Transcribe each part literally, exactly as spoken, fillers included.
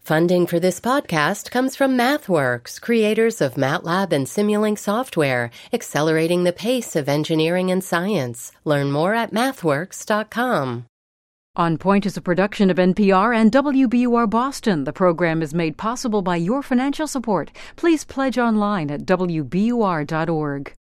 Funding for this podcast comes from MathWorks, creators of MATLAB and Simulink software, accelerating the pace of engineering and science. Learn more at mathworks dot com. On Point is a production of N P R and W B U R Boston. The program is made possible by your financial support. Please pledge online at W B U R dot org.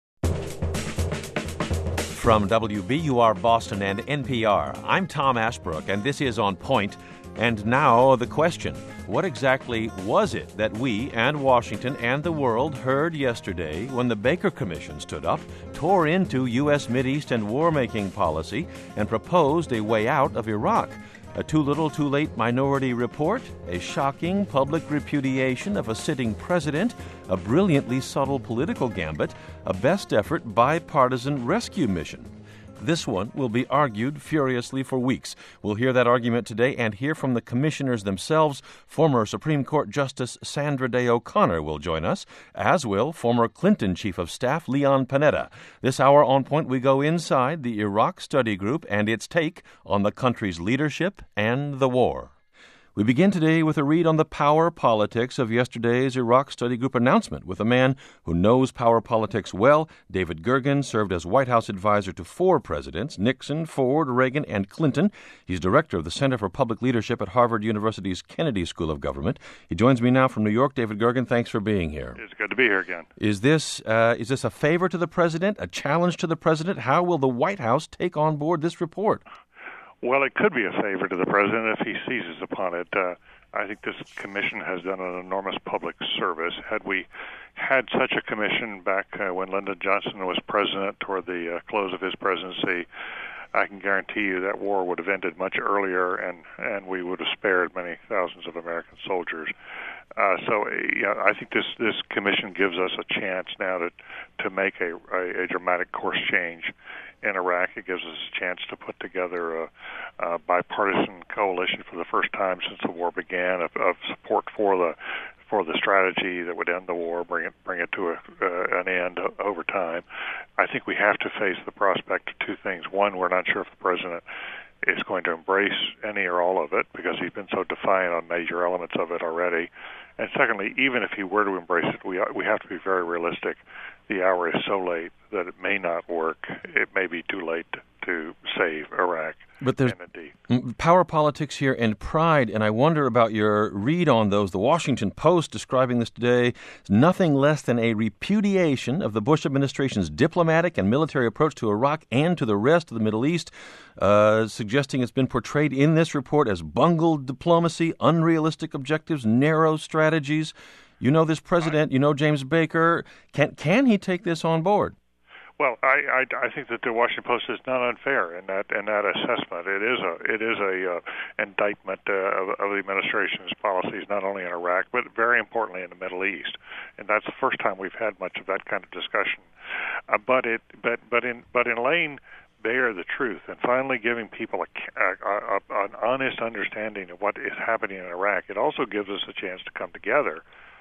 From W B U R Boston and N P R, I'm Tom Ashbrook, and this is On Point. And now the question, what exactly was it that we and Washington and the world heard yesterday when the Baker Commission stood up, tore into U S Mideast and war-making policy, and proposed a way out of Iraq? A too little, too late minority report, a shocking public repudiation of a sitting president, a brilliantly subtle political gambit, a best effort bipartisan rescue mission. This one will be argued furiously for weeks. We'll hear that argument today and hear from the commissioners themselves. Former Supreme Court Justice Sandra Day O'Connor will join us, as will former Clinton Chief of Staff Leon Panetta. This hour on Point, we go inside the Iraq Study Group and its take on the country's leadership and the war. We begin today with a read on the power politics of yesterday's Iraq Study Group announcement with a man who knows power politics well. David Gergen served as White House advisor to four presidents, Nixon, Ford, Reagan, and Clinton. He's director of the Center for Public Leadership at Harvard University's Kennedy School of Government. He joins me now from New York. David Gergen, thanks for being here. It's good to be here again. Is this, uh, is this a favor to the president, a challenge to the president? How will the White House take on board this report? Well, it could be a favor to the president if he seizes upon it. Uh, I think this commission has done an enormous public service. Had we had such a commission back uh, when Lyndon Johnson was president toward the uh, close of his presidency, I can guarantee you that war would have ended much earlier, and, and we would have spared many thousands of American soldiers. Uh, so, yeah, I think this, this commission gives us a chance now to to make a, a, a dramatic course change in Iraq. It gives us a chance to put together a, a bipartisan coalition for the first time since the war began of, of support for the for the strategy that would end the war, bring it bring it to a, uh, an end over time. I think we have to face the prospect of two things. One, we're not sure if the president is going to embrace any or all of it because he's been so defiant on major elements of it already. And secondly, even if he were to embrace it, we we have to be very realistic. The hour is so late that it may not work. It may be too late to save Iraq. But there's power politics here and pride, and I wonder about your read on those. The Washington Post describing this today is nothing less than a repudiation of the Bush administration's diplomatic and military approach to Iraq and to the rest of the Middle East, uh, suggesting it's been portrayed in this report as bungled diplomacy, unrealistic objectives, narrow strategies. You know this president, you know James Baker. Can can he take this on board? Well, I, I, I think that the Washington Post is not unfair in that in that assessment. It is a it is a uh, indictment uh, of, of the administration's policies, not only in Iraq but very importantly in the Middle East, and that's the first time we've had much of that kind of discussion. Uh, but it but but in but in laying bare the truth and finally giving people a, a, a, an honest understanding of what is happening in Iraq, it also gives us a chance to come together.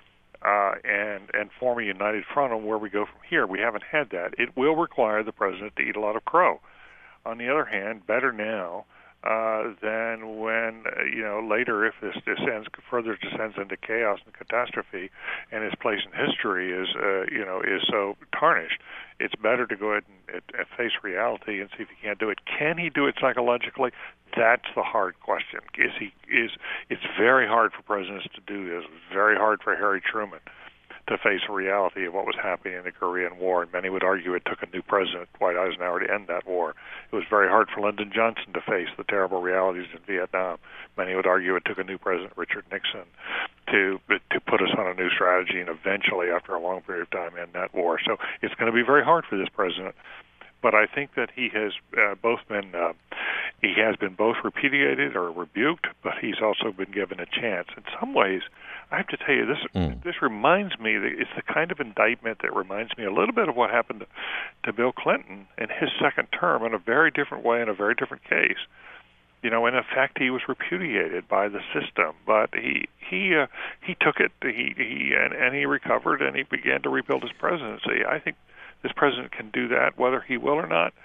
Uh, and, and form a united front on where we go from here. We haven't had that. It will require the president to eat a lot of crow. On the other hand, better now uh, than when, uh, you know, later if this descends, further descends into chaos and catastrophe and his place in history is, uh, you know, is so tarnished. It's better to go ahead and, and face reality and see if he can't do it. Can he do it psychologically? That's the hard question. Is he is it's very hard for presidents to do this. It's very hard for Harry Truman to face a reality of what was happening in the Korean War, and many would argue it took a new president, Dwight Eisenhower, to end that war. It was very hard for Lyndon Johnson to face the terrible realities in Vietnam. Many would argue it took a new president, Richard Nixon, to to put us on a new strategy and eventually, after a long period of time, end that war. So it's going to be very hard for this president. But I think that he has uh, both been uh, he has been both repudiated or rebuked, but he's also been given a chance. In some ways, I have to tell you, this mm. this reminds me, that it's the kind of indictment that reminds me a little bit of what happened to, to Bill Clinton in his second term in a very different way, in a very different case. You know, in effect, he was repudiated by the system, but he he uh, he took it, he he and, and he recovered, and he began to rebuild his presidency. I think this president can do that, whether he will or not.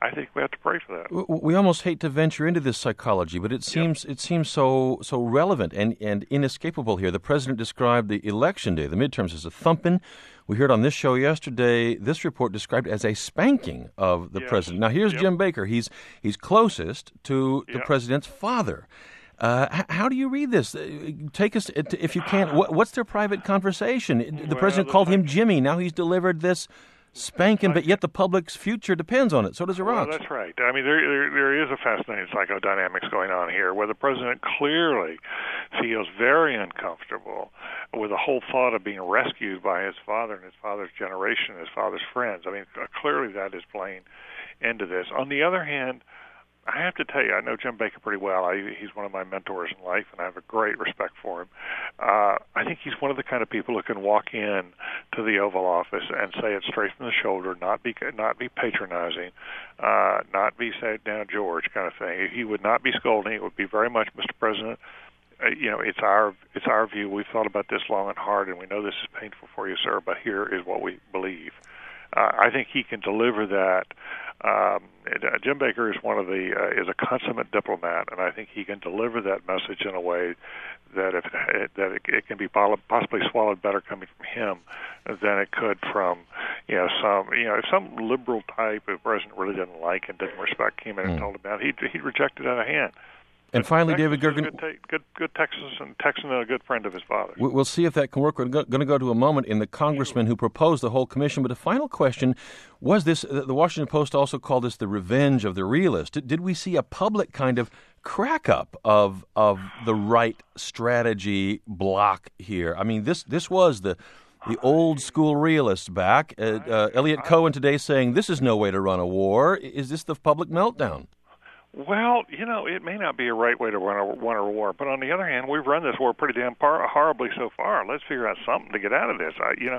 I think we have to pray for that. We almost hate to venture into this psychology, but it seems yep. it seems so so relevant and, and inescapable here. The president described the election day, the midterms, as a thumping. We heard on this show yesterday, this report described as a spanking of the yes. president. Now, here's yep. Jim Baker. He's he's closest to the yep. president's father. Uh, how do you read this? Take us, if you can, what's their private conversation? The well, president the called him thing, Jimmy. Now he's delivered this spanking, but yet the public's future depends on it. So does Iraq. Well, that's right. I mean, there, there there is a fascinating psychodynamics going on here, where the president clearly feels very uncomfortable with the whole thought of being rescued by his father and his father's generation, his father's friends. I mean, clearly that is playing into this. On the other hand, I have to tell you, I know Jim Baker pretty well. I, he's one of my mentors in life, and I have a great respect for him. Uh, I think he's one of the kind of people who can walk in to the Oval Office and say it straight from the shoulder, not be not be patronizing, uh, not be say now George kind of thing. He would not be scolding. It would be very much, Mister President, uh, you know, it's our it's our view. We've thought about this long and hard, and we know this is painful for you, sir, but here is what we believe. Uh, I think he can deliver that. Um, uh, Jim Baker is one of the uh, is a consummate diplomat, and I think he can deliver that message in a way that if it, that it, it can be possibly swallowed better coming from him than it could from you know some you know if some liberal type the president really didn't like and didn't respect him and mm. told him that he'd he'd reject it out of hand. And finally, Texas David Gergen, good, ta- good, good Texas and Texan and a good friend of his father. We'll see if that can work. We're going to go to a moment in the congressman who proposed the whole commission. But a final question was this: the Washington Post also called this the revenge of the realist. Did, did we see a public kind of crack up of of the right strategy block here? I mean, this this was the. The old school realists back. Uh, uh, Eliot Cohen today saying this is no way to run a war. Is this the public meltdown? Well, you know, it may not be a right way to run a, run a war, but on the other hand, we've run this war pretty damn par- horribly so far. Let's figure out something to get out of this. I, you know,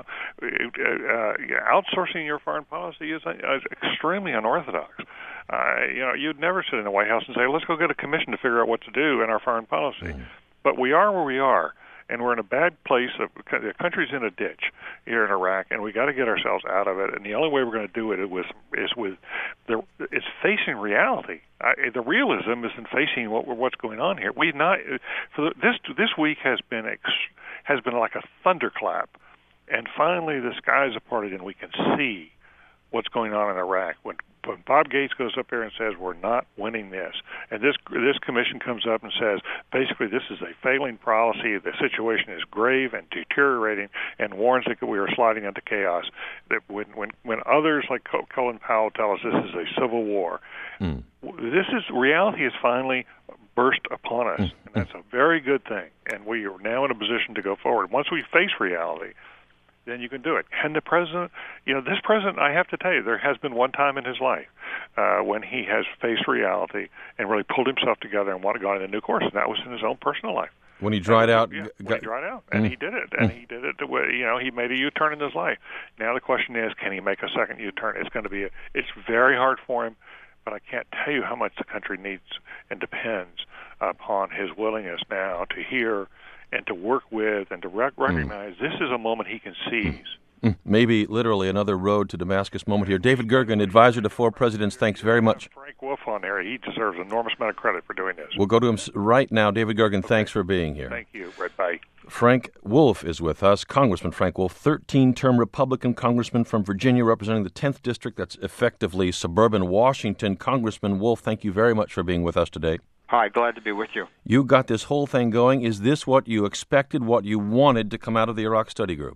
uh, outsourcing your foreign policy is, uh, is extremely unorthodox. Uh, you know, you'd never sit in the White House and say, let's go get a commission to figure out what to do in our foreign policy. Mm. But we are where we are. And we're in a bad place. The country's in a ditch here in Iraq, and we got to get ourselves out of it. And the only way we're going to do it is with is with the it's facing reality. I, the realism is in facing what what's going on here. We not for the, this this week has been ex, has been like a thunderclap, and finally the skies have parted, and we can see what's going on in Iraq. When when Bob Gates goes up there and says we're not winning this, and this this commission comes up and says basically this is a failing policy, the situation is grave and deteriorating, and warns that we are sliding into chaos. That when when when others like Colin Powell tell us this is a civil war, mm. this is reality is finally burst upon us, mm. and that's a very good thing. And we are now in a position to go forward. Once we face reality, then you can do it. And the president, you know, this president, I have to tell you, there has been one time in his life uh, when he has faced reality and really pulled himself together and wanted to go on a new course, and that was in his own personal life. When he dried and, out? Yeah, got, when he dried out, and mm. he did it, and mm. he did it the way, you know, he made a U-turn in his life. Now the question is, can he make a second U-turn? It's going to be, a, it's very hard for him, but I can't tell you how much the country needs and depends upon his willingness now to hear and to work with and to rec- recognize mm. this is a moment he can seize. Mm. Maybe literally another road to Damascus moment here. David Gergen, advisor to four presidents, thanks very much. Frank Wolf on there. He deserves an enormous amount of credit for doing this. We'll go to him right now. David Gergen, okay. Thanks for being here. Thank you. Right, bye. Frank Wolf is with us, Congressman Frank Wolf, thirteen-term Republican congressman from Virginia representing the tenth District. That's effectively suburban Washington. Congressman Wolf, thank you very much for being with us today. Hi, glad to be with you. You got this whole thing going. Is this what you expected, what you wanted to come out of the Iraq Study Group?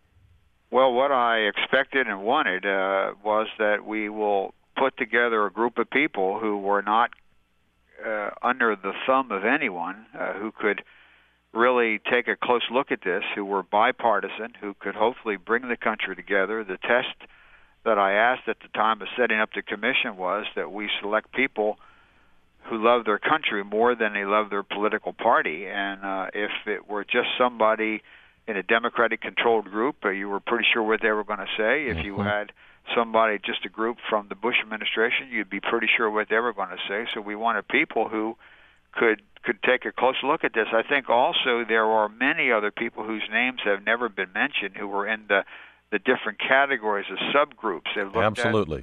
Well, what I expected and wanted uh, was that we will put together a group of people who were not uh, under the thumb of anyone, uh, who could really take a close look at this, who were bipartisan, who could hopefully bring the country together. The test that I asked at the time of setting up the commission was that we select people who love their country more than they love their political party. And uh, if it were just somebody in a Democratic-controlled group, uh, you were pretty sure what they were going to say. If you had somebody, just a group from the Bush administration, you'd be pretty sure what they were going to say. So we wanted people who could could take a close look at this. I think also there are many other people whose names have never been mentioned who were in the, the different categories of subgroups. Absolutely.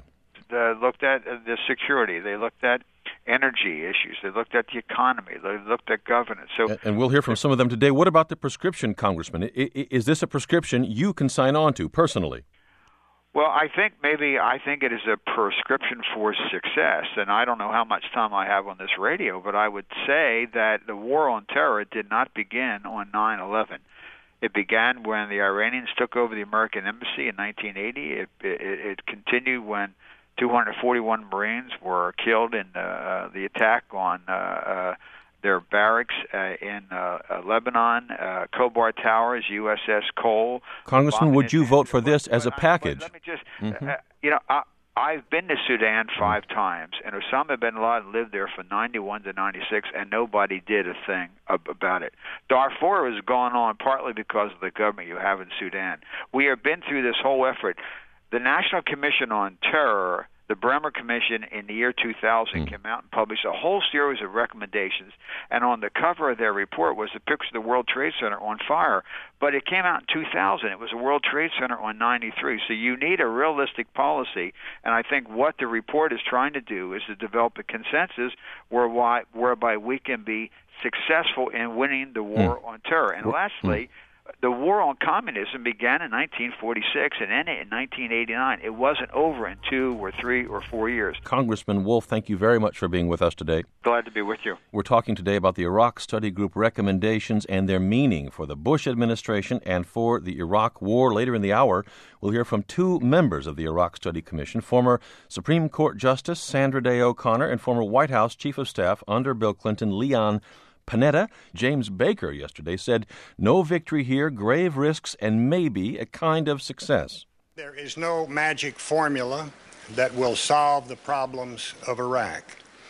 uh, looked at uh, the security. They looked at energy issues. They looked at the economy. They looked at governance. So, and, and we'll hear from some of them today. What about the prescription, Congressman? I, I, is this a prescription you can sign on to personally? Well, I think maybe I think it is a prescription for success, and I don't know how much time I have on this radio, but I would say that the war on terror did not begin on nine eleven. It began when the Iranians took over the American embassy in nineteen eighty. It, it, it continued when two hundred forty-one Marines were killed in uh, the attack on uh, uh, their barracks uh, in uh, uh, Lebanon, uh, Khobar Towers, U S S Cole. Congressman, would you vote for this as a package? Let me just, mm-hmm. uh, you know, I, I've been to Sudan five mm-hmm. times, and Osama bin Laden lived there from ninety-one to ninety-six, and nobody did a thing about it. Darfur has gone on partly because of the government you have in Sudan. We have been through this whole effort. The National Commission on Terror, the Bremer Commission, in the year two thousand, mm. came out and published a whole series of recommendations, and on the cover of their report was a picture of the World Trade Center on fire. But it came out in two thousand. It was a World Trade Center on ninety-three. So you need a realistic policy, and I think what the report is trying to do is to develop a consensus whereby, whereby we can be successful in winning the war mm. on terror. And lastly, mm. the war on communism began in nineteen forty-six and ended in nineteen eighty-nine. It wasn't over in two or three or four years. Congressman Wolf, thank you very much for being with us today. Glad to be with you. We're talking today about the Iraq Study Group recommendations and their meaning for the Bush administration and for the Iraq War. Later in the hour, we'll hear from two members of the Iraq Study Commission, former Supreme Court Justice Sandra Day O'Connor and former White House Chief of Staff under Bill Clinton, Leon Panetta. James Baker yesterday said, no victory here, grave risks, and maybe a kind of success. There is no magic formula that will solve the problems of Iraq.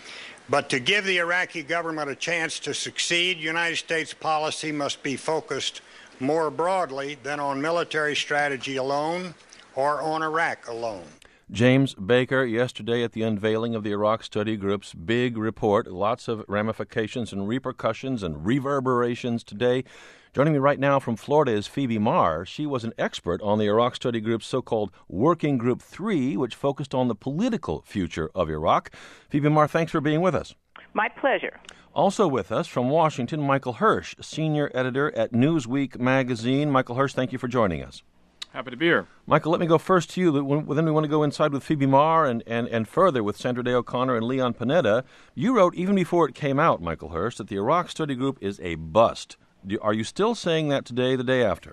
But to give the Iraqi government a chance to succeed, United States policy must be focused more broadly than on military strategy alone or on Iraq alone. James Baker yesterday at the unveiling of the Iraq Study Group's big report. Lots of ramifications and repercussions and reverberations today. Joining me right now from Florida is Phoebe Marr. She was an expert on the Iraq Study Group's so-called Working Group three, which focused on the political future of Iraq. Phoebe Marr, thanks for being with us. My pleasure. Also with us from Washington, Michael Hirsch, senior editor at Newsweek magazine. Michael Hirsch, thank you for joining us. Happy to be here. Michael, let me go first to you. Then we want to go inside with Phoebe Marr and, and, and further with Sandra Day O'Connor and Leon Panetta. You wrote, even before it came out, Michael Hirsch, that the Iraq Study Group is a bust. Do, are you still saying that today, the day after?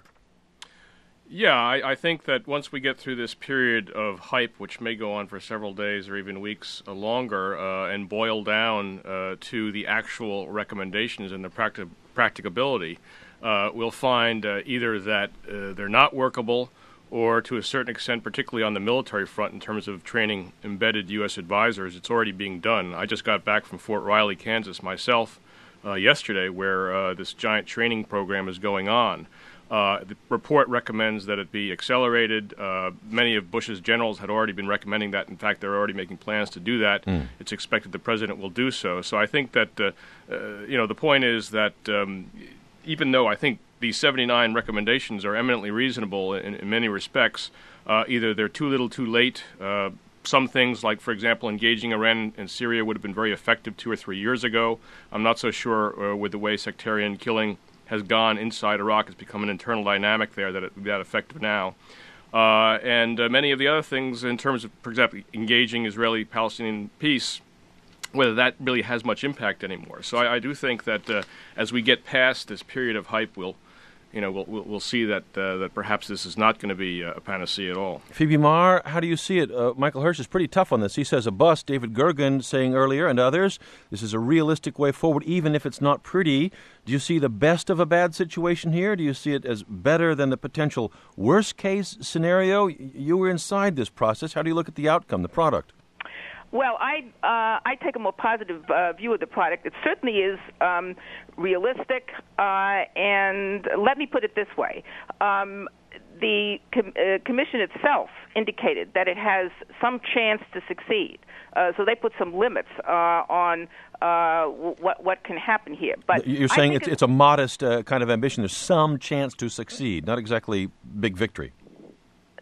Yeah, I, I think that once we get through this period of hype, which may go on for several days or even weeks uh, longer, uh, and boil down uh, to the actual recommendations and the practi- practicability, Uh, we'll find uh, either that uh, they're not workable or, to a certain extent, particularly on the military front in terms of training embedded U S advisors, it's already being done. I just got back from Fort Riley, Kansas myself uh, yesterday, where uh, this giant training program is going on. Uh, the report recommends that it be accelerated. Uh, many of Bush's generals had already been recommending that. In fact, they're already making plans to do that. Mm. It's expected the president will do so. So I think that, uh, uh, you know, the point is that um, even though I think these seventy-nine recommendations are eminently reasonable in, in many respects, uh, either they're too little too late. Uh, some things, like, for example, engaging Iran and Syria would have been very effective two or three years ago. I'm not so sure uh, with the way sectarian killing has gone inside Iraq. It's become an internal dynamic there that it would be that effective now. Uh, and uh, many of the other things in terms of, for example, engaging Israeli-Palestinian peace, whether that really has much impact anymore. So I, I do think that uh, as we get past this period of hype, we'll, you know, we'll we'll, we'll see that uh, that perhaps this is not going to be a panacea at all. Phoebe Marr, how do you see it? Uh, Michael Hirsch is pretty tough on this. He says a bust. David Gergen saying earlier, and others, this is a realistic way forward, even if it's not pretty. Do you see the best of a bad situation here? Do you see it as better than the potential worst-case scenario? You were inside this process. How do you look at the outcome, the product? Well, I uh, I take a more positive uh, view of the product. It certainly is um, realistic, uh, and let me put it this way. Um, the com- uh, commission itself indicated that it has some chance to succeed. Uh, so they put some limits uh, on uh, what what can happen here. But you're saying it's, it's a modest uh, kind of ambition. There's some chance to succeed, not exactly big victory.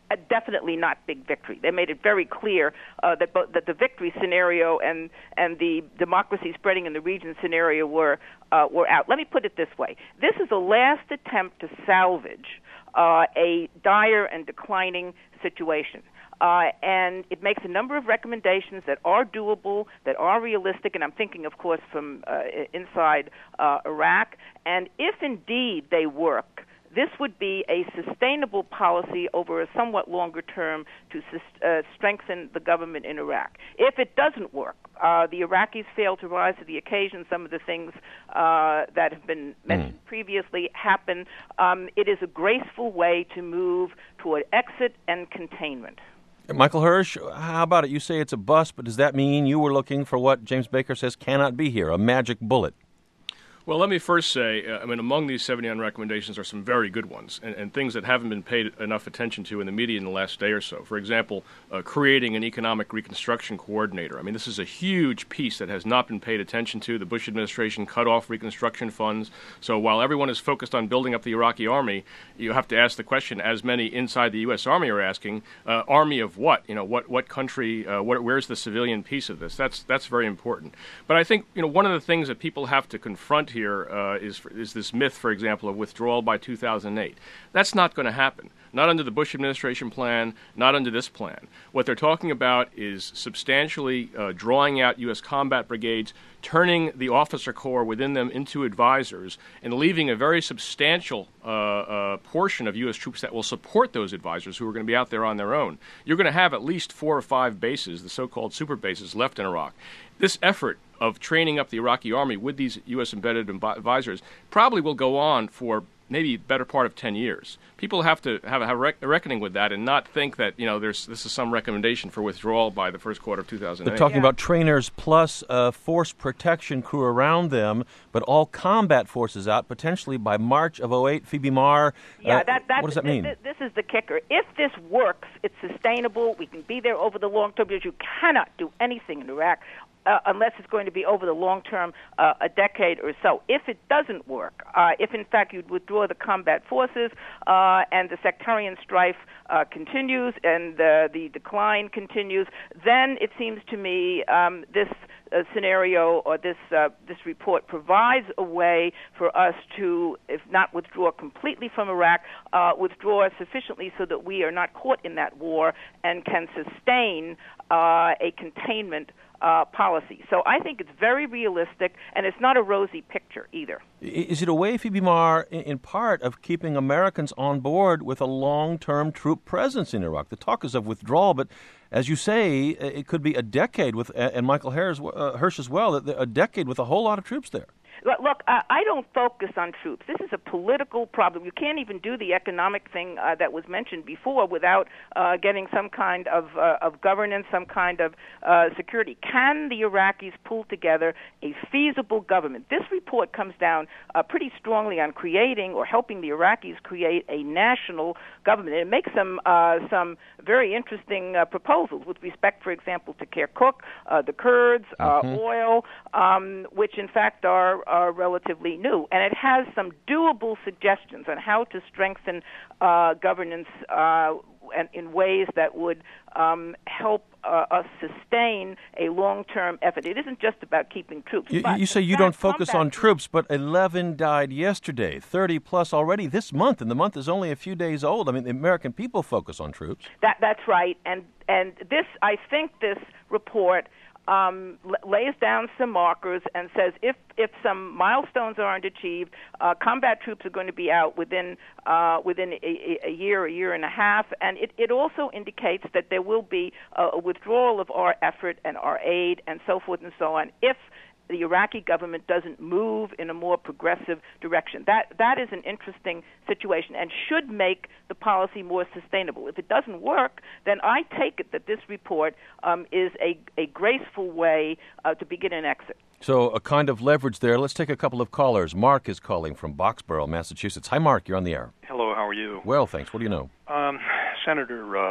uh, definitely not big victory. They made it very clear uh, that both, that the victory scenario and and the democracy spreading in the region scenario were uh, were out. Let me put it this way: this is a last attempt to salvage uh, a dire and declining situation. Uh, and it makes a number of recommendations that are doable, that are realistic, and I'm thinking, of course, from uh, inside uh, Iraq. And if indeed they work, this would be a sustainable policy over a somewhat longer term to uh, strengthen the government in Iraq. If it doesn't work, uh, the Iraqis fail to rise to the occasion. Some of the things uh, that have been mentioned mm. previously happen. Um, it is a graceful way to move toward exit and containment. Michael Hersh, how about it? You say it's a bust, but does that mean you were looking for what James Baker says cannot be here, a magic bullet? Well, let me first say, uh, I mean, among these seventy-nine recommendations are some very good ones, and, and things that haven't been paid enough attention to in the media in the last day or so. For example, uh, creating an economic reconstruction coordinator. I mean, this is a huge piece that has not been paid attention to. The Bush administration cut off reconstruction funds. So while everyone is focused on building up the Iraqi army, you have to ask the question, as many inside the U S Army are asking, uh, army of what? You know, what what country? Uh, what, where's the civilian piece of this? That's that's very important. But I think, you know, one of the things that people have to confront here uh, is is this myth, for example, of withdrawal by two thousand eight. That's not going to happen. Not under the Bush administration plan, not under this plan. What they're talking about is substantially uh, drawing out U S combat brigades, turning the officer corps within them into advisors, and leaving a very substantial uh, uh, portion of U S troops that will support those advisors who are going to be out there on their own. You're going to have at least four or five bases, the so-called super bases, left in Iraq. This effort of training up the Iraqi army with these U S embedded advisors probably will go on for maybe better part of ten years. People have to have a, have a reckoning with that and not think that, you know, there's this is some recommendation for withdrawal by the first quarter of two thousand eight. They're talking yeah. about trainers plus a force protection crew around them, but all combat forces out potentially by March of oh eight. Phoebe Marr, yeah, uh, that, that, what does that th- mean? Th- this is the kicker. If this works, it's sustainable. We can be there over the long term because you cannot do anything in Iraq Uh, unless it's going to be over the long term, uh, a decade or so. If it doesn't work, uh, if in fact you'd withdraw the combat forces uh, and the sectarian strife uh, continues and uh, the decline continues, then it seems to me um, this uh, scenario or this uh, this report provides a way for us to, if not withdraw completely from Iraq, uh, withdraw sufficiently so that we are not caught in that war and can sustain uh, a containment Uh, policy. So I think it's very realistic, and it's not a rosy picture either. Is it a way, Phoebe Marr, in, in part, of keeping Americans on board with a long-term troop presence in Iraq? The talk is of withdrawal, but as you say, it could be a decade with, and Michael Hersh, uh, Hersh as well, a decade with a whole lot of troops there. Look, I don't focus on troops. This is a political problem. You can't even do the economic thing uh, that was mentioned before without uh, getting some kind of uh, of governance, some kind of uh, security. Can the Iraqis pull together a feasible government? This report comes down uh, pretty strongly on creating or helping the Iraqis create a national government. It makes some uh, some very interesting uh, proposals with respect, for example, to Kirkuk, uh, the Kurds, uh, mm-hmm. oil, um, which in fact are are relatively new, and it has some doable suggestions on how to strengthen uh, governance uh, and in ways that would um, help uh, us sustain a long-term effort. It isn't just about keeping troops. You, but you say you don't focus on troops, troops, but eleven died yesterday, thirty plus already this month, and the month is only a few days old. I mean, the American people focus on troops. That that's right, and and this I think this report Um, lays down some markers and says if if some milestones aren't achieved, uh, combat troops are going to be out within uh, within a, a year, a year and a half, and it, it also indicates that there will be a, a withdrawal of our effort and our aid and so forth and so on if the Iraqi government doesn't move in a more progressive direction. That that is an interesting situation and should make the policy more sustainable. If it doesn't work, then I take it that this report um, is a, a graceful way uh, to begin an exit. So a kind of leverage there. Let's take a couple of callers. Mark is calling from Boxborough, Massachusetts. Hi, Mark. You're on the air. Hello. How are you? Well, thanks. What do you know? Um, Senator uh,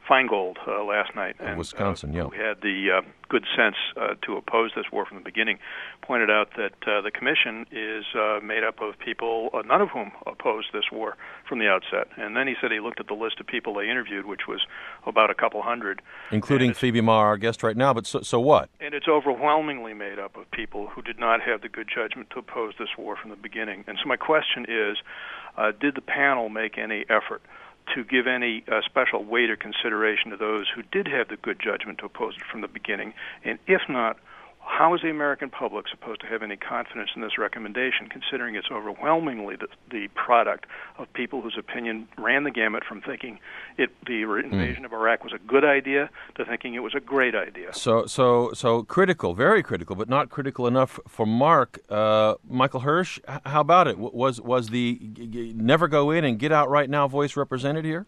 Feingold uh, last night, and, Wisconsin, uh, yeah, who had the uh, good sense uh, to oppose this war from the beginning, pointed out that uh, the commission is uh, made up of people, uh, none of whom opposed this war from the outset. And then he said he looked at the list of people they interviewed, which was about a couple hundred, including Phoebe Maher, our guest right now. But so, so what? And it's overwhelmingly made up of people who did not have the good judgment to oppose this war from the beginning. And so my question is, uh, did the panel make any effort to give any uh, special weight or consideration to those who did have the good judgment to oppose it from the beginning? And if not, how is the American public supposed to have any confidence in this recommendation, considering it's overwhelmingly the, the product of people whose opinion ran the gamut from thinking it, the invasion mm. of Iraq was a good idea to thinking it was a great idea? So, so, so critical, very critical, but not critical enough for Mark. Uh, Michael Hirsch, how about it? Was was the g- g- never go in and get out right now voice represented here?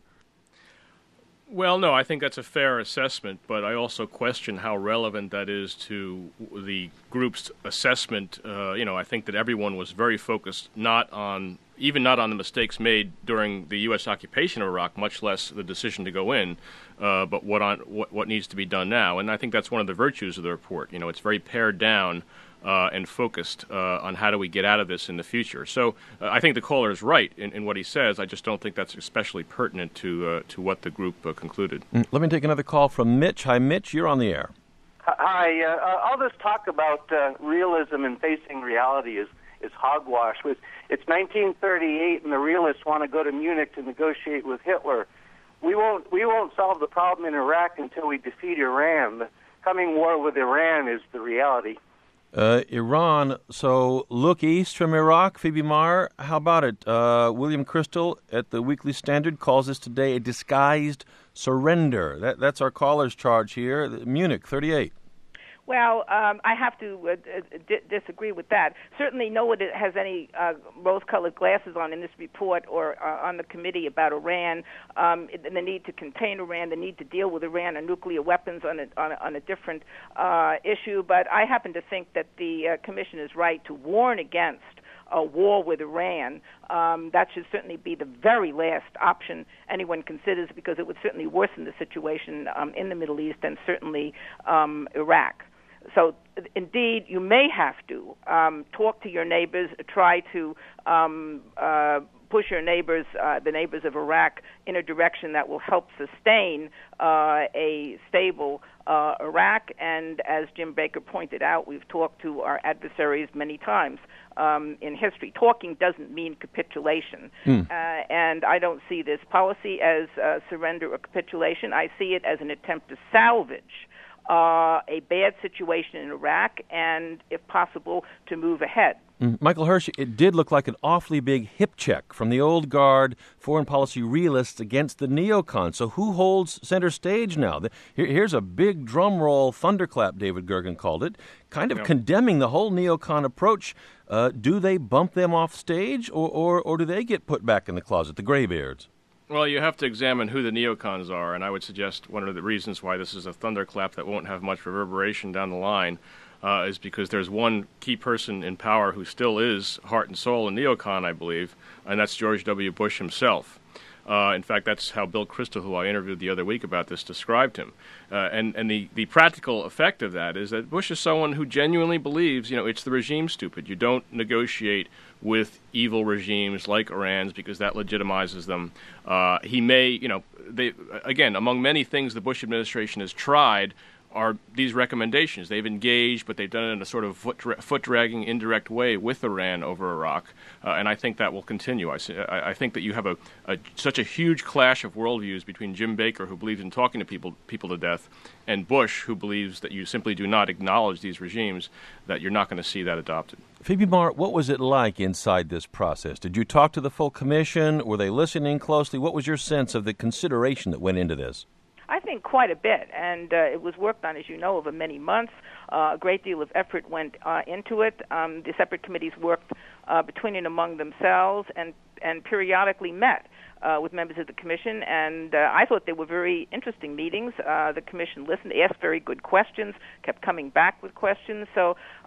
Well, no, I think that's a fair assessment, but I also question how relevant that is to the group's assessment. Uh, you know, I think that everyone was very focused not on, even not on the mistakes made during the U S occupation of Iraq, much less the decision to go in, uh, but what on what, what needs to be done now. And I think that's one of the virtues of the report. You know, it's very pared down Uh, and focused uh, on how do we get out of this in the future. So uh, I think the caller is right in, in what he says. I just don't think that's especially pertinent to uh, to what the group uh, concluded. Mm, let me take another call from Mitch. Hi, Mitch. You're on the air. Hi. Uh, all this talk about uh, realism and facing reality is, is hogwash. It's nineteen thirty-eight, and the realists want to go to Munich to negotiate with Hitler. We won't we won't solve the problem in Iraq until we defeat Iran. The coming war with Iran is the reality. Uh, Iran, so look east from Iraq. Phoebe Maher, how about it? Uh, William Crystal at the Weekly Standard calls this today a disguised surrender. That, that's our caller's charge here. Munich, thirty-eight. Well, um, I have to uh, d- disagree with that. Certainly no one has any uh, rose-colored glasses on in this report or uh, on the committee about Iran, um, and the need to contain Iran, the need to deal with Iran and nuclear weapons on a, on a, on a different uh, issue. But I happen to think that the uh, Commission is right to warn against a war with Iran. Um, that should certainly be the very last option anyone considers, because it would certainly worsen the situation um, in the Middle East and certainly um, Iraq. So, indeed, you may have to um, talk to your neighbors, try to um, uh, push your neighbors, uh, the neighbors of Iraq, in a direction that will help sustain uh, a stable uh, Iraq. And as Jim Baker pointed out, we've talked to our adversaries many times um, in history. Talking doesn't mean capitulation. Mm. Uh, and I don't see this policy as uh, surrender or capitulation. I see it as an attempt to salvage Uh, a bad situation in Iraq and, if possible, to move ahead. Mm. Michael Hirsch, it did look like an awfully big hip check from the old guard foreign policy realists against the neocons. So who holds center stage now? The, here, here's a big drum roll thunderclap, David Gergen called it, kind of yeah. condemning the whole neocon approach. Uh, do they bump them off stage, or, or, or do they get put back in the closet, the graybeards? Well, you have to examine who the neocons are, and I would suggest one of the reasons why this is a thunderclap that won't have much reverberation down the line uh, is because there's one key person in power who still is heart and soul a neocon, I believe, and that's George W. Bush himself. Uh, in fact, that's how Bill Kristol, who I interviewed the other week about this, described him. Uh, and and the, the practical effect of that is that Bush is someone who genuinely believes, you know, it's the regime, stupid. You don't negotiate with evil regimes like Iran's because that legitimizes them. Uh, he may, you know, they again, among many things the Bush administration has tried are these recommendations. They've engaged, but they've done it in a sort of foot, dra- foot-dragging, indirect way with Iran over Iraq, uh, and I think that will continue. I, I think that you have a, a such a huge clash of worldviews between Jim Baker, who believes in talking to people people to death, and Bush, who believes that you simply do not acknowledge these regimes, that you're not going to see that adopted. Phoebe Maher, what was it like inside this process? Did you talk to the full commission? Were they listening closely? What was your sense of the consideration that went into this? I think quite a bit, and uh, it was worked on, as you know, over many months. Uh, a great deal of effort went uh, into it. Um, the separate committees worked uh, between and among themselves and, and periodically met uh, with members of the commission, and uh, I thought they were very interesting meetings. Uh, the commission listened, asked very good questions, kept coming back with questions. So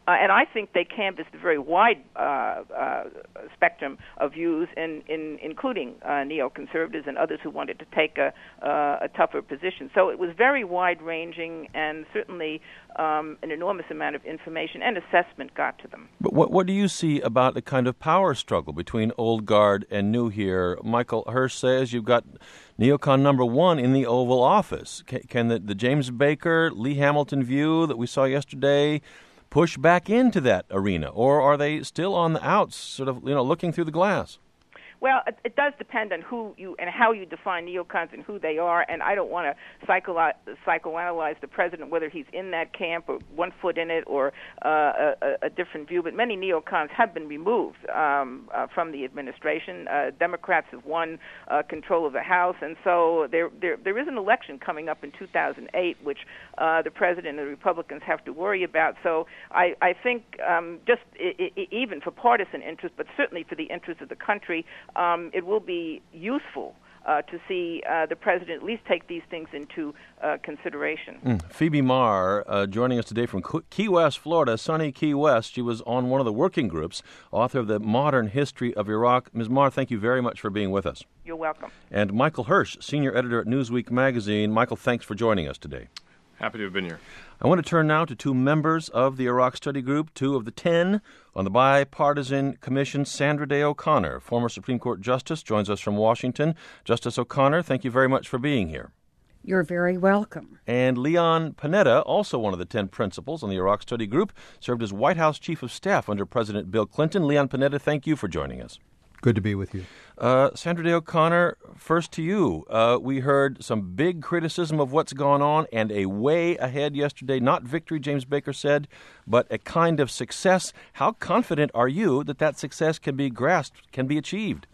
uh, and I think they canvassed a very wide uh, uh, spectrum of views, in, in including uh, neoconservatives and others who wanted to take a, uh, a tougher position. So it was very wide-ranging, and certainly um, an enormous amount of information and assessment got to them. But what what do you see about the kind of power struggle between old guard and new here? Michael Hirsch says you've got neocon number one in the Oval Office. Can, can the, the James Baker, Lee Hamilton view that we saw yesterday push back into that arena, or are they still on the outs, sort of, you know, looking through the glass? Well, it, it does depend on who you and how you define neocons and who they are, and I don't want to psycho- psychoanalyze the president, whether he's in that camp or one foot in it or uh, a, a different view, but many neocons have been removed um, uh, from the administration. Uh, Democrats have won uh, control of the House, and so there, there there is an election coming up in two thousand eight, which uh, the president and the Republicans have to worry about. So I, I think um, just I- I- even for partisan interest, but certainly for the interest of the country, Um, it will be useful uh, to see uh, the president at least take these things into uh, consideration. Mm. Phoebe Marr uh, joining us today from Key West, Florida, sunny Key West. She was on one of the working groups, author of The Modern History of Iraq. Miz Marr, thank you very much for being with us. You're welcome. And Michael Hirsch, senior editor at Newsweek magazine. Michael, thanks for joining us today. Happy to have been here. I want to turn now to two members of the Iraq Study Group, two of the ten on the Bipartisan Commission. Sandra Day O'Connor, former Supreme Court Justice, joins us from Washington. Justice O'Connor, thank you very much for being here. You're very welcome. And Leon Panetta, also one of the ten principals on the Iraq Study Group, served as White House Chief of Staff under President Bill Clinton. Leon Panetta, thank you for joining us. Good to be with you. Uh, Sandra Day O'Connor, first to you. Uh, we heard some big criticism of what's gone on and a way ahead yesterday. Not victory, James Baker said, but a kind of success. How confident are you that that success can be grasped, can be achieved?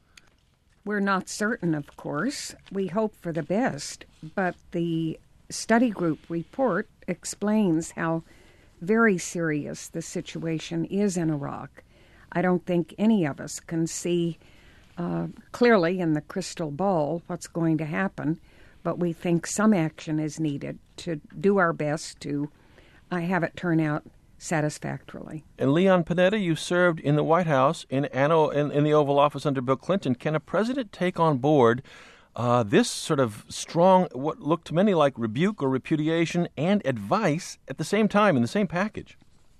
We're not certain, of course. We hope for the best. But the study group report explains how very serious the situation is in Iraq. I don't think any of us can see uh, clearly in the crystal ball what's going to happen, but we think some action is needed to do our best to uh, have it turn out satisfactorily. And Leon Panetta, you served in the White House in, Anno, in, in the Oval Office under Bill Clinton. Can a president take on board uh, this sort of strong, what looked to many like rebuke or repudiation and advice at the same time in the same package?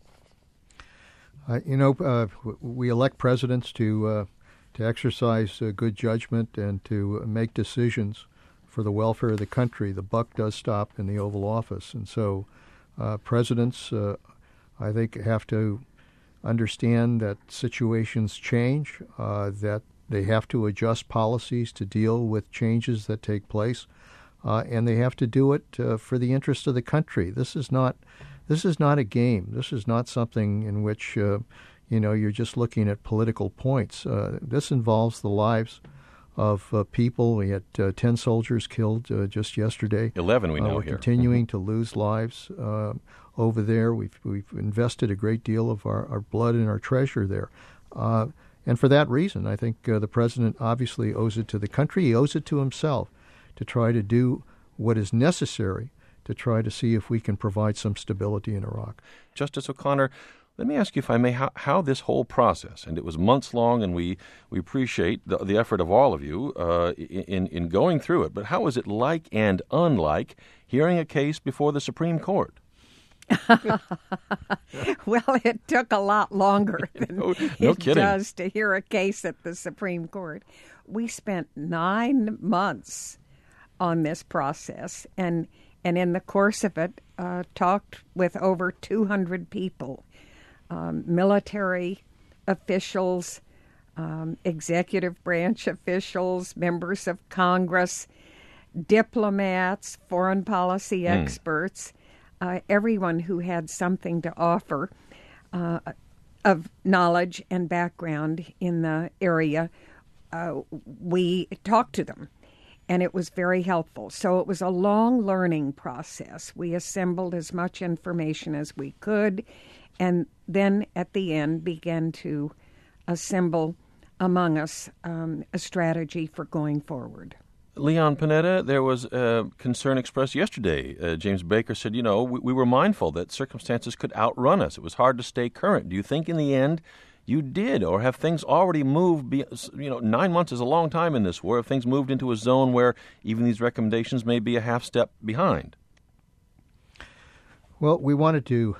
Uh, you know, uh, we elect presidents to uh, to exercise uh, good judgment and to make decisions for the welfare of the country. The buck does stop in the Oval Office, and so uh, presidents, uh, I think, have to understand that situations change, uh, that they have to adjust policies to deal with changes that take place, uh, and they have to do it uh, for the interest of the country. This is not. This is not a game. This is not something in which, uh, you know, you're just looking at political points. Uh, this involves the lives of uh, people. We had uh, ten soldiers killed uh, just yesterday. Eleven we know uh, we're here. continuing to lose lives uh, over there. We've we've invested a great deal of our, our blood and our treasure there. Uh, and for that reason, I think uh, the president obviously owes it to the country. He owes it to himself to try to do what is necessary to try to see if we can provide some stability in Iraq. Justice O'Connor, let me ask you, if I may, how, how this whole process, and it was months long, and we, we appreciate the, the effort of all of you uh, in, in going through it, but how was it like and unlike hearing a case before the Supreme Court? Well, it took a lot longer than no, no it kidding. does to hear a case at the Supreme Court. We spent nine months on this process, and And in the course of it, uh, talked with over two hundred people, um, military officials, um, executive branch officials, members of Congress, diplomats, foreign policy Mm. experts, uh, everyone who had something to offer uh, of knowledge and background in the area. Uh, we talked to them. And it was very helpful. So it was a long learning process. We assembled as much information as we could, and then at the end began to assemble among us um, a strategy for going forward. Leon Panetta, there was uh, concern expressed yesterday. Uh, James Baker said, you know, we, we were mindful that circumstances could outrun us. It was hard to stay current. Do you think in the end you did, or have things already moved? Be, you know, nine months is a long time in this war. Have things moved into a zone where even these recommendations may be a half step behind? Well, we wanted to,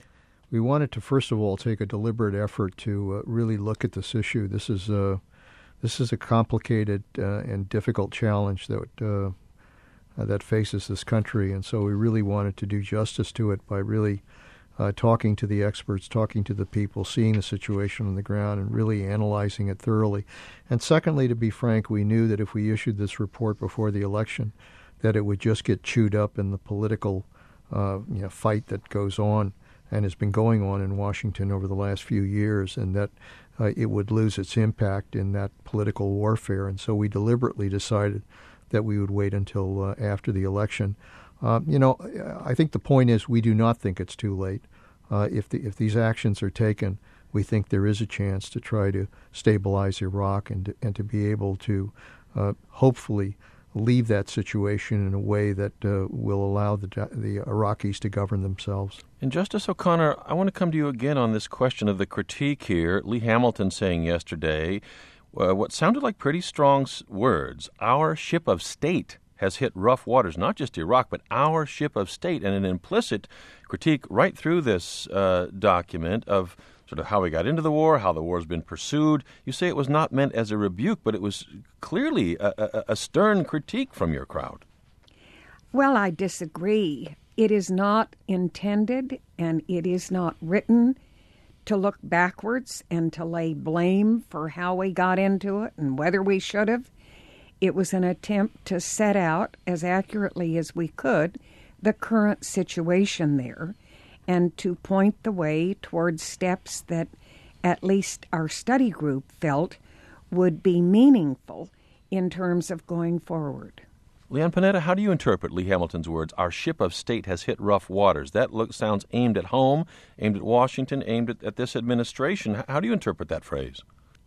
we wanted to first of all take a deliberate effort to uh, really look at this issue. This is a, this is a complicated uh, and difficult challenge that uh, uh, that faces this country, and so we really wanted to do justice to it by really uh, talking to the experts, talking to the people, seeing the situation on the ground, and really analyzing it thoroughly. And secondly, to be frank, we knew that if we issued this report before the election, that it would just get chewed up in the political uh, you know, fight that goes on and has been going on in Washington over the last few years, and that uh, it would lose its impact in that political warfare. And so we deliberately decided that we would wait until uh, after the election. Uh, you know, I think the point is we do not think it's too late. Uh, if the, if these actions are taken, we think there is a chance to try to stabilize Iraq and to, and to be able to uh, hopefully leave that situation in a way that uh, will allow the the Iraqis to govern themselves. And Justice O'Connor, I want to come to you again on this question of the critique here. Lee Hamilton saying yesterday uh, what sounded like pretty strong words, our ship of state has hit rough waters, not just Iraq, but our ship of state, and an implicit critique right through this uh, document of sort of how we got into the war, how the war has been pursued. You say it was not meant as a rebuke, but it was clearly a, a, a stern critique from your crowd. Well, I disagree. It is not intended, and it is not written to look backwards and to lay blame for how we got into it and whether we should have. It was an attempt to set out as accurately as we could the current situation there and to point the way towards steps that at least our study group felt would be meaningful in terms of going forward. Leon Panetta, how do you interpret Lee Hamilton's words, our ship of state has hit rough waters? That look, sounds aimed at home, aimed at Washington, aimed at, at this administration. How do you interpret that phrase?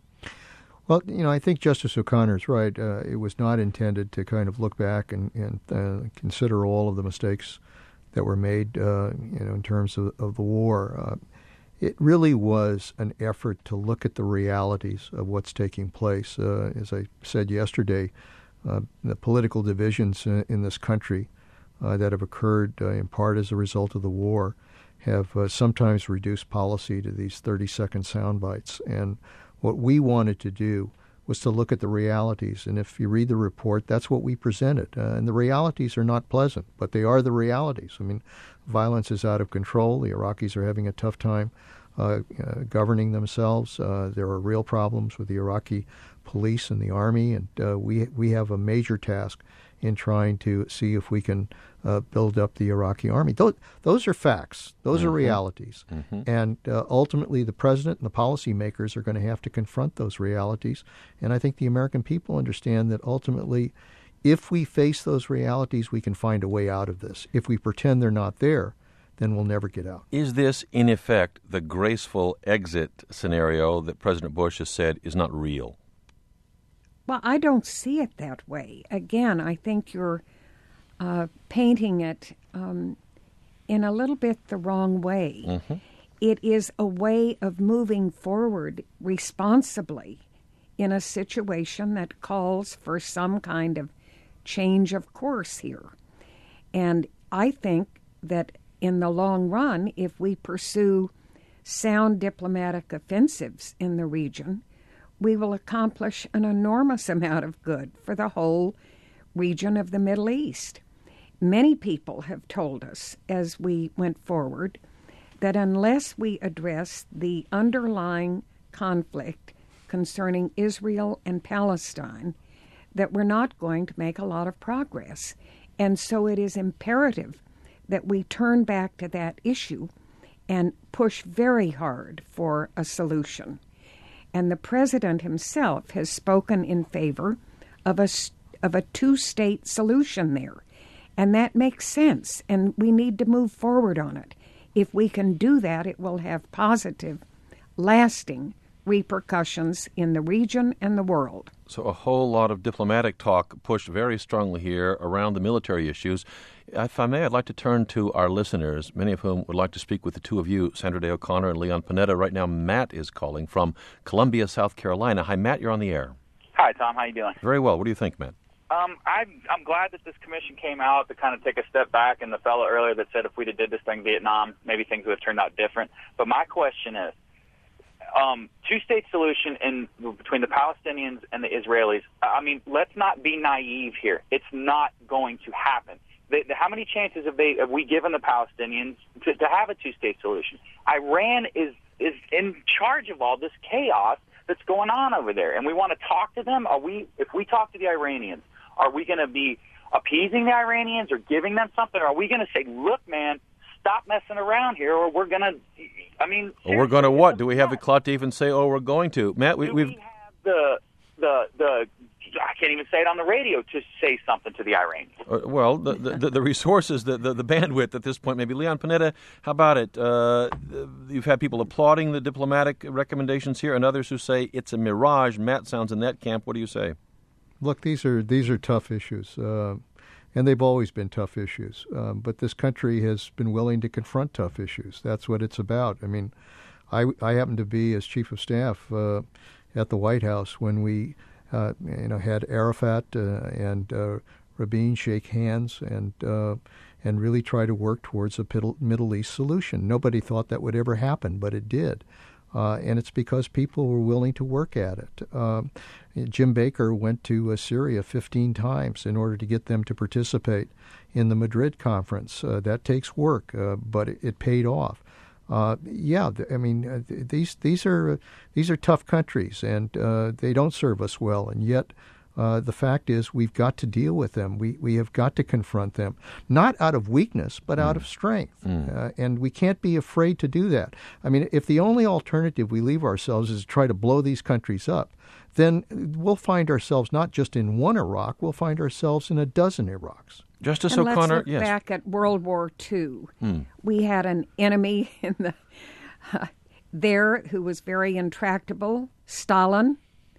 Well, you know, I think Justice O'Connor's right. Uh, it was not intended to kind of look back and, and uh, consider all of the mistakes that were made, uh, you know, in terms of, of the war. Uh, it really was an effort to look at the realities of what's taking place. Uh, as I said yesterday, uh, the political divisions in, in this country uh, that have occurred uh, in part as a result of the war have uh, sometimes reduced policy to these thirty-second sound bites. And what we wanted to do was to look at the realities. And if you read the report, that's what we presented. Uh, and the realities are not pleasant, but they are the realities. I mean, violence is out of control. The Iraqis are having a tough time uh, uh, governing themselves. Uh, there are real problems with the Iraqi police and the army, and uh, we we have a major task in trying to see if we can uh, build up the Iraqi army. Those, those are facts. Those mm-hmm. are realities. Mm-hmm. And uh, ultimately, the president and the policymakers are going to have to confront those realities. And I think the American people understand that ultimately, if we face those realities, we can find a way out of this. If we pretend they're not there, then we'll never get out. Is this, in effect, the graceful exit scenario that President Bush has said is not real? Well, I don't see it that way. Again, I think you're uh, painting it um, in a little bit the wrong way. Mm-hmm. It is a way of moving forward responsibly in a situation that calls for some kind of change of course here. And I think that in the long run, if we pursue sound diplomatic offensives in the region, we will accomplish an enormous amount of good for the whole region of the Middle East. Many people have told us as we went forward that unless we address the underlying conflict concerning Israel and Palestine, that we're not going to make a lot of progress. And so it is imperative that we turn back to that issue and push very hard for a solution. And the president himself has spoken in favor of a, of a two-state solution there. And that makes sense, and we need to move forward on it. If we can do that, it will have positive, lasting repercussions in the region and the world. So a whole lot of diplomatic talk pushed very strongly here around the military issues. If I may, I'd like to turn to our listeners, many of whom would like to speak with the two of you, Sandra Day O'Connor and Leon Panetta. Right now, Matt is calling from Columbia, South Carolina. Hi, Matt, you're on the air. Hi, Tom. How you doing? Very well. What do you think, Matt? Um, I'm, I'm glad that this commission came out to kind of take a step back, and the fellow earlier that said if we'd have did this thing in Vietnam, maybe things would have turned out different. But my question is, um, two-state solution in between the Palestinians and the Israelis, I mean, let's not be naive here. It's not going to happen. The, the, how many chances have, they, have we given the Palestinians to, to have a two-state solution? Iran is, is in charge of all this chaos that's going on over there, and we want to talk to them. Are we? If we talk to the Iranians, are we going to be appeasing the Iranians or giving them something? Or are we going to say, look, man, stop messing around here, or we're going to, I mean... Or we're going to what? Do we have the clout to even say, oh, we're going to? Matt, we, Do we've... we have the, the, the, I can't even say it on the radio to say something to the Iranians. Uh, well, the, the, the resources, the, the, the bandwidth at this point, maybe. Leon Panetta, how about it? Uh, you've had people applauding the diplomatic recommendations here and others who say it's a mirage. Matt sounds in that camp. What do you say? Look, these are these are tough issues, uh, and they've always been tough issues. Um, but this country has been willing to confront tough issues. That's what it's about. I mean, I, I happened to be as chief of staff uh, at the White House when we, uh, you know, had Arafat uh, and uh, Rabin shake hands and uh, and really try to work towards a Middle East solution. Nobody thought that would ever happen, but it did. Uh, and it's because people were willing to work at it. Uh, Jim Baker went to uh, Syria fifteen times in order to get them to participate in the Madrid conference. Uh, that takes work, uh, but it, it paid off. Uh, yeah, th- I mean uh, th- these these are uh, these are tough countries, and uh, they don't serve us well. And yet, uh, the fact is, we've got to deal with them. We we have got to confront them, not out of weakness, but mm. out of strength. Mm. Uh, and we can't be afraid to do that. I mean, if the only alternative we leave ourselves is to try to blow these countries up, then we'll find ourselves not just in one Iraq, we'll find ourselves in a dozen Iraqs. Justice and O'Connor, let's look yes. back at World War Two. Hmm. We had an enemy in the uh, there who was very intractable, Stalin,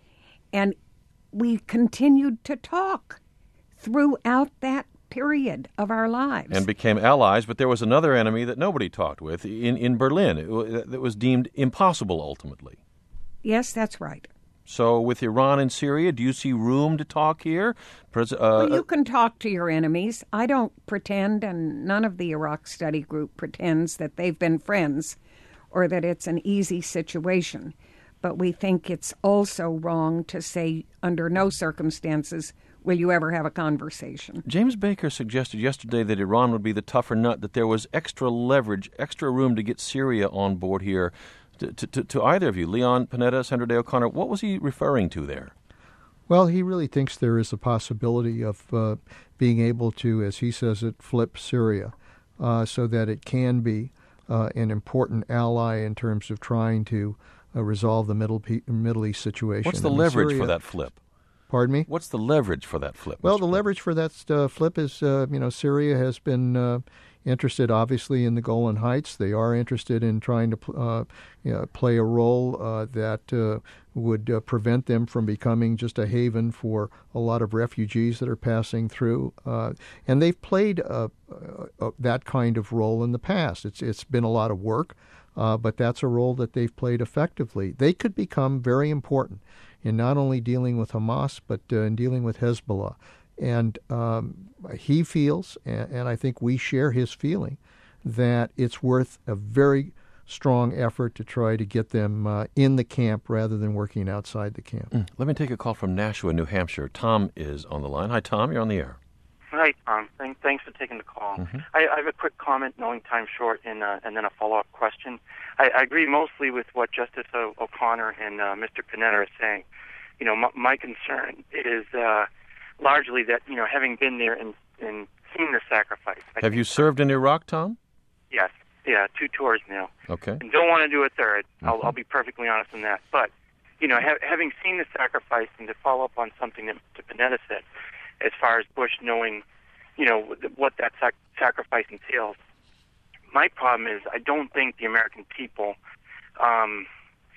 and we continued to talk throughout that period of our lives. And became allies, but there was another enemy that nobody talked with in, in Berlin. It, that was deemed impossible ultimately. Yes, that's right. So with Iran and Syria, do you see room to talk here? Pres- uh, well, you can talk to your enemies. I don't pretend, and none of the Iraq Study Group pretends that they've been friends or that it's an easy situation. But we think it's also wrong to say under no circumstances will you ever have a conversation. James Baker suggested yesterday that Iran would be the tougher nut, that there was extra leverage, extra room to get Syria on board here. To, to, to either of you, Leon Panetta, Sandra Day O'Connor, what was he referring to there? Well, he really thinks there is a possibility of uh, being able to, as he says it, flip Syria uh, so that it can be uh, an important ally in terms of trying to uh, resolve the Middle, Pe- Middle East situation. What's the I mean, leverage Syria, for that flip? Pardon me? What's the leverage for that flip? Well, Mister the leverage for that uh, flip is, uh, you know, Syria has been uh, interested, obviously, in the Golan Heights. They are interested in trying to uh, you know, play a role uh, that uh, would uh, prevent them from becoming just a haven for a lot of refugees that are passing through. Uh, and they've played uh, uh, that kind of role in the past. It's It's been a lot of work, uh, but that's a role that they've played effectively. They could become very important in not only dealing with Hamas, but uh, in dealing with Hezbollah. And um, he feels, and, and I think we share his feeling, that it's worth a very strong effort to try to get them uh, in the camp rather than working outside the camp. Mm. Let me take a call from Nashua, New Hampshire. Tom is on the line. Hi, Tom. You're on the air. Hi, Tom. Thank, thanks for taking the call. Mm-hmm. I, I have a quick comment, knowing time short, and, uh, and then a follow-up question. I, I agree mostly with what Justice o- O'Connor and uh, Mister Panetta are saying. You know, my, my concern is uh, largely that, you know, having been there and, and seen the sacrifice. I Have think, you served in Iraq, Tom? Yes. Yeah, two tours now. Okay. And don't want to do a third. Mm-hmm. I'll, I'll be perfectly honest on that. But, you know, ha- having seen the sacrifice, and to follow up on something that Mister Panetta said, as far as Bush knowing, you know, what that sac- sacrifice entails, my problem is I don't think the American people um,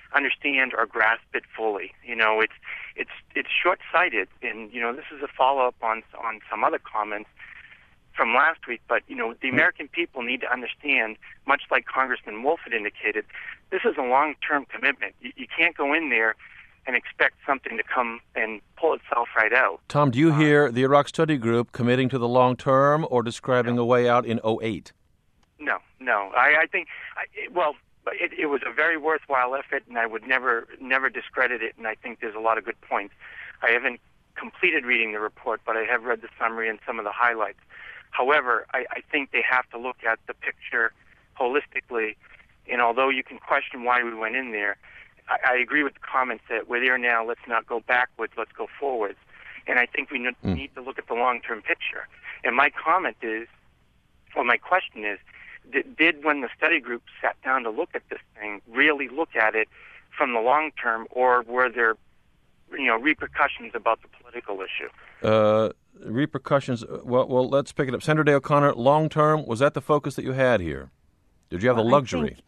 understand or grasp it fully. You know, it's it's it's short-sighted, and you know, this is a follow-up on on some other comments from last week. But you know, the American people need to understand, much like Congressman Wolf had indicated, this is a long-term commitment. You, you can't go in there and expect something to come and pull itself right out. Tom, do you hear the Iraq Study Group committing to the long term or describing no. a way out in oh eight? No, no. I, I think, I, well, it, it was a very worthwhile effort, and I would never, never discredit it, and I think there's a lot of good points. I haven't completed reading the report, but I have read the summary and some of the highlights. However, I, I think they have to look at the picture holistically, and although you can question why we went in there, I, I agree with the comments that we're there now, let's not go backwards, let's go forwards. And I think we need mm. to look at the long-term picture. And my comment is, or my question is, did, did when the study group sat down to look at this thing, really look at it from the long term, or were there, you know, repercussions about the political issue? Uh, repercussions, well, well, let's pick it up. Senator Day O'Connor, long term, was that the focus that you had here? Did you have well, the luxury?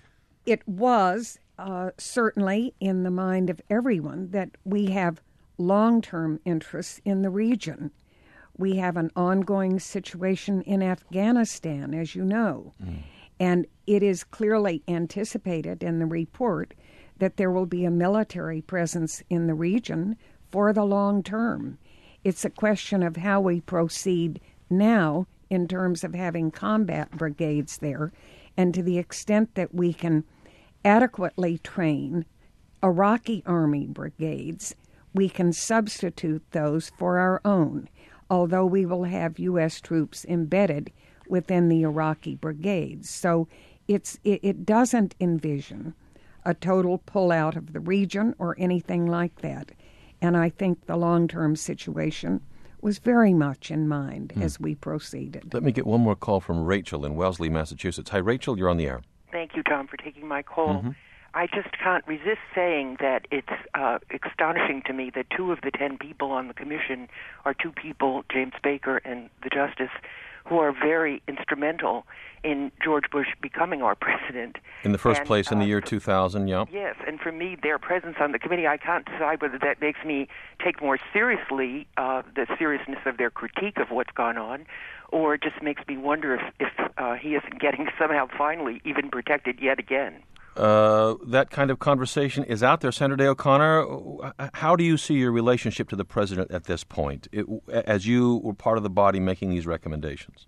It was uh, certainly in the mind of everyone that we have long-term interests in the region. We have an ongoing situation in Afghanistan, as you know, mm. and it is clearly anticipated in the report that there will be a military presence in the region for the long term. It's a question of how we proceed now in terms of having combat brigades there, and to the extent that we can adequately train Iraqi army brigades, we can substitute those for our own, although we will have U S troops embedded within the Iraqi brigades. So it's it, it doesn't envision a total pullout of the region or anything like that. And I think the long-term situation was very much in mind mm. as we proceeded. Let me get one more call from Rachel in Wellesley, Massachusetts. Hi, Rachel, you're on the air. Thank you, Tom, for taking my call. Mm-hmm. I just can't resist saying that it's uh, astonishing to me that two of the ten people on the commission are two people, James Baker and the Justice, who are very instrumental in George Bush becoming our president. In the first and, place in uh, the year two thousand, yeah. Yes, and for me, their presence on the committee, I can't decide whether that makes me take more seriously uh, the seriousness of their critique of what's gone on, or it just makes me wonder if, if uh, he isn't getting somehow finally even protected yet again. Uh, that kind of conversation is out there. Senator Day O'Connor, how do you see your relationship to the president at this point, it, as you were part of the body making these recommendations?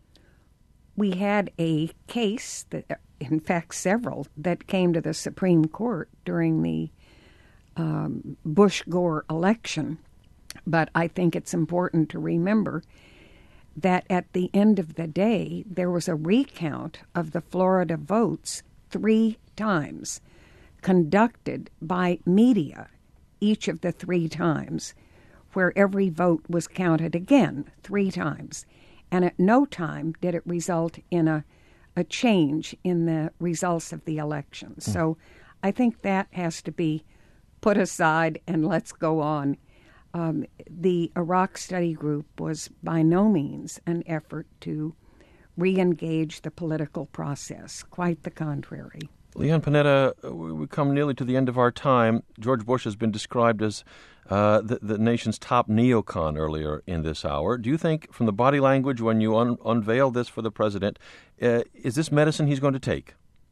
We had a case, that, in fact several, that came to the Supreme Court during the um, Bush-Gore election. But I think it's important to remember that at the end of the day, there was a recount of the Florida votes three times, conducted by media each of the three times, where every vote was counted again three times. And at no time did it result in a, a change in the results of the election. Mm. So I think that has to be put aside and let's go on. Um, the Iraq Study Group was by no means an effort to re-engage the political process. Quite the contrary. Leon Panetta, we come nearly to the end of our time. George Bush has been described as uh, the, the nation's top neocon earlier in this hour. Do you think, from the body language when you un- unveil this for the president, uh, is this medicine he's going to take?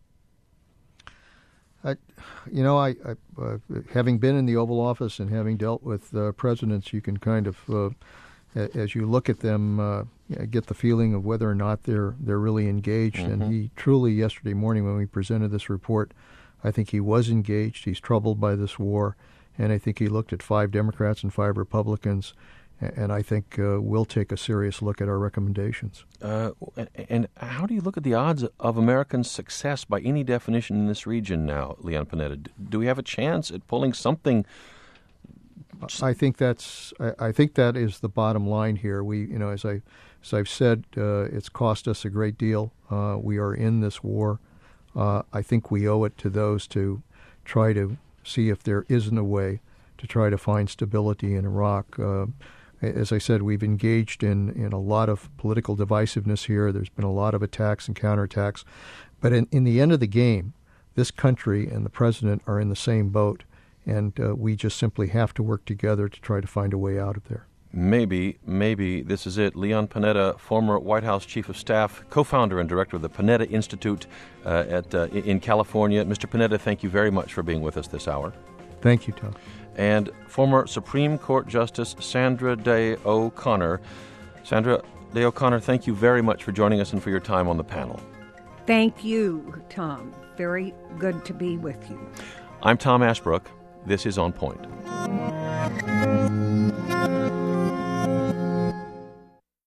I, you know, I, I uh, having been in the Oval Office and having dealt with uh, presidents, you can kind of, uh, as you look at them, uh, get the feeling of whether or not they're they're really engaged. Mm-hmm. And he truly, yesterday morning when we presented this report, I think he was engaged. He's troubled by this war, and I think he looked at five Democrats and five Republicans, and I think uh, we'll take a serious look at our recommendations. Uh, and how do you look at the odds of American success by any definition in this region now, Leon Panetta? Do we have a chance at pulling something? I think that's. I, I think that is the bottom line here. We, you know, as I, as I've said, uh, it's cost us a great deal. Uh, we are in this war. Uh, I think we owe it to those to try to see if there isn't a way to try to find stability in Iraq. Uh, as I said, we've engaged in, in a lot of political divisiveness here. There's been a lot of attacks and counterattacks. But in, in the end of the game, this country and the president are in the same boat, and uh, we just simply have to work together to try to find a way out of there. Maybe, maybe this is it. Leon Panetta, former White House Chief of Staff, co-founder and director of the Panetta Institute uh, at uh, in California. Mister Panetta, thank you very much for being with us this hour. Thank you, Tom. And former Supreme Court Justice Sandra Day O'Connor. Sandra Day O'Connor, thank you very much for joining us and for your time on the panel. Thank you, Tom. Very good to be with you. I'm Tom Ashbrook. This is On Point.